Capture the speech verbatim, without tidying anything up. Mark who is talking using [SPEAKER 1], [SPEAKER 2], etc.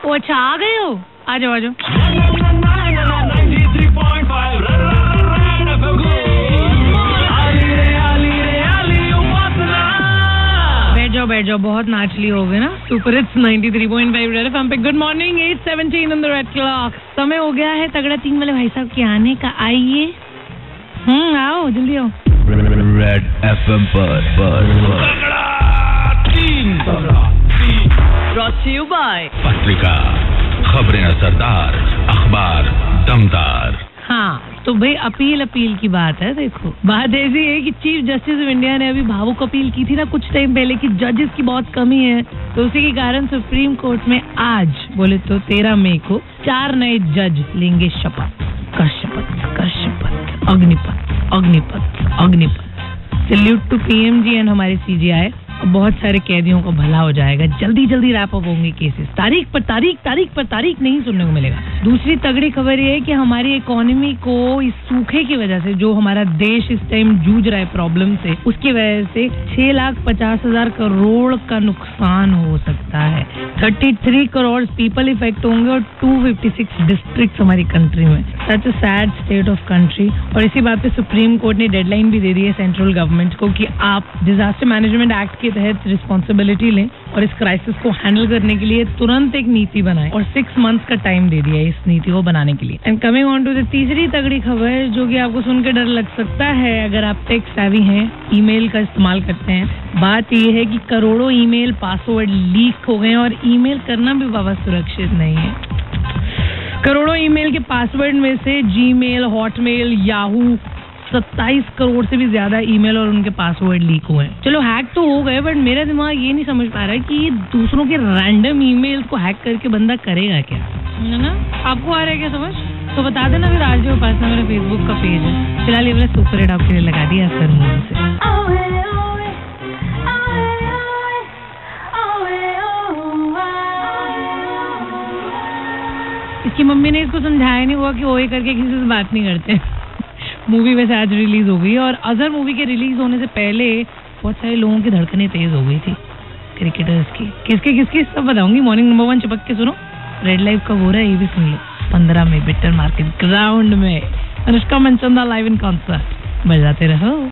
[SPEAKER 1] ओ अच्छा आ गए हो, आ जाओ आ जाओ। बैठ जाओ बैठ जाओ, बहुत नाचली हो गए ना। Super hits ninety three point five red FM पे good morning, eight seventeen on the red clock. समय हो गया है तगड़ा तीन वाले भाई साहब के आने का। आइए, हम्म आओ जल्दी आओ।
[SPEAKER 2] रेड एफएम पर तगड़ा तीन, तगड़ा तीन
[SPEAKER 3] brought to you by
[SPEAKER 2] पत्रिका, खबरें असरदार, अखबार दमदार।
[SPEAKER 1] हाँ तो भाई अपील अपील की बात है। देखो बात ऐसी है कि चीफ जस्टिस ऑफ इंडिया ने अभी भावुक अपील की थी ना कुछ टाइम पहले कि जजेस की बहुत कमी है, तो उसी के कारण सुप्रीम कोर्ट में आज बोले तो तेरह मई को चार नए जज लेंगे शपथ। कर शपथ, कर शपथ, अग्निपथ, अग्निपथ, अग्निपथ। सैल्यूट टू पीएमजी एंड हमारे सीजीआई। बहुत सारे कैदियों का भला हो जाएगा, जल्दी जल्दी रैप अप होंगे केसेस। तारीख पर तारीख तारीख पर तारीख नहीं सुनने को मिलेगा। दूसरी तगड़ी खबर ये है कि हमारी इकोनॉमी को इस सूखे की वजह से, जो हमारा देश इस टाइम जूझ रहा है प्रॉब्लम से, उसकी वजह से छह लाख पचास हजार करोड़ का नुकसान हो सकता है। तैंतीस करोड़ पीपल इफेक्ट होंगे और दो सौ छप्पन डिस्ट्रिक्ट्स हमारी कंट्री में। Such a sad state of country. और इसी बात पे सुप्रीम कोर्ट ने डेडलाइन भी दे दी है सेंट्रल गवर्नमेंट को कि आप डिजास्टर मैनेजमेंट एक्ट के तहत रिस्पॉन्सिबिलिटी लें और इस क्राइसिस को हैंडल करने के लिए तुरंत एक नीति बनाएं, और सिक्स मंथ्स का टाइम दे दिया है इस नीति को बनाने के लिए। And coming on to the तीसरी तगड़ी खबर, जो कि आपको सुन के डर लग सकता है अगर आप टेक सेवी हैं, ईमेल का इस्तेमाल करते हैं। बात यह है कि करोड़ों ईमेल पासवर्ड लीक हो गए और ईमेल करना भी बाबा सुरक्षित नहीं है। करोड़ों ईमेल के पासवर्ड में से जीमेल, हॉटमेल, याहू, सत्ताईस करोड़ से भी ज्यादा ईमेल और उनके पासवर्ड लीक हुए हैं। चलो हैक तो हो गए, बट मेरा दिमाग ये नहीं समझ पा रहा है कि ये दूसरों के रैंडम ईमेल्स को हैक करके बंदा करेगा क्या, है ना? आपको आ रहा है क्या समझ? तो बता देना फिर। आज जो उपासना मेरा फेसबुक का पेज है। फिलहाल ये वाला सुपर हिट आपके लिए लगा दिया सर मूवी से। इसकी मम्मी ने इसको समझाया नहीं हुआ कि ओए करके किसी से बात नहीं करते। मूवी वैसे आज रिलीज हो गई, और अजहर मूवी के रिलीज होने से पहले बहुत सारे लोगों की धड़कनें तेज हो गई थी क्रिकेटर्स की। किसके किसकी सब बताऊंगी। मॉर्निंग नंबर वन चिपक के सुनो। रेड लाइव कब हो रहा है ये भी सुन लो। पंद्रह में बिटर मार्केट ग्राउंड में Anushka Manchanda live in concert. बजाते रहो।